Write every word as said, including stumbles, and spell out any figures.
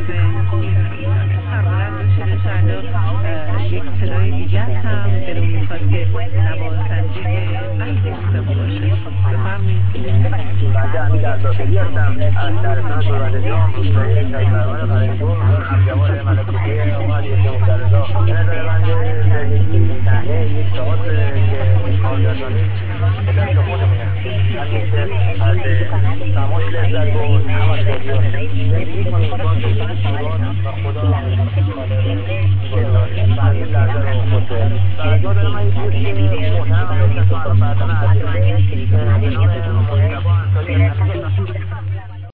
فرمانند شده فردا یک صدای دیگر هم دلون میخواد که نوازنده قلب استقو باشه. بفرمایید. بنده حمید عطافیلی هستم از شهرستان دولت‌جام روستایی شهرستان قرنطور از جوان ملکوتی آباد یک مختلطا. به نظر بنده زندگی صحنه یک تئاتر که کارگردانی به دست خودمونه. همیشه از تماش لذت و تماشاگری زندگی کنیم با دوستان شیوان و خدا فهمید لرزه رو خود و جا دارم این دوست محترم هستم که فرزن عزیزه به نام مصطفی انصاری